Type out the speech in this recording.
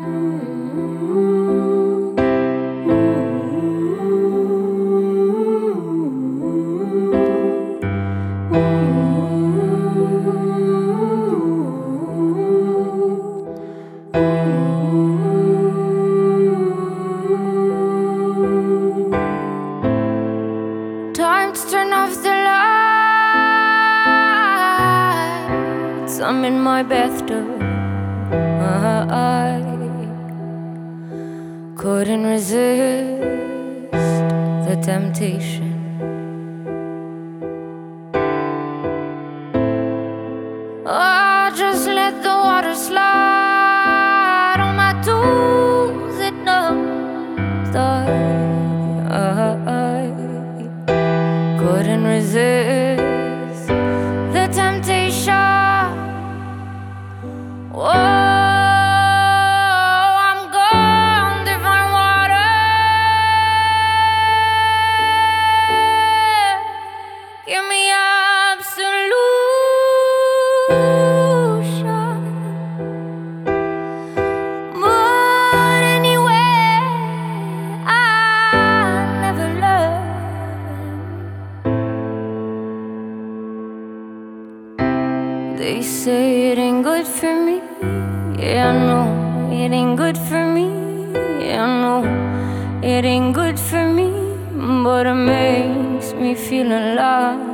Time to turn off the lights. I'm in my bathtub. I couldn't resist the temptation. Oh, just let the water slide on my tools. It numbs I couldn't resist the temptation. Whoa, I'm gone to find water. Give me absolution. But anyway, I never learned. They say it ain't good for me. Yeah, I know it ain't good for me. Yeah, I know it ain't good for me. But it makes me feel alive.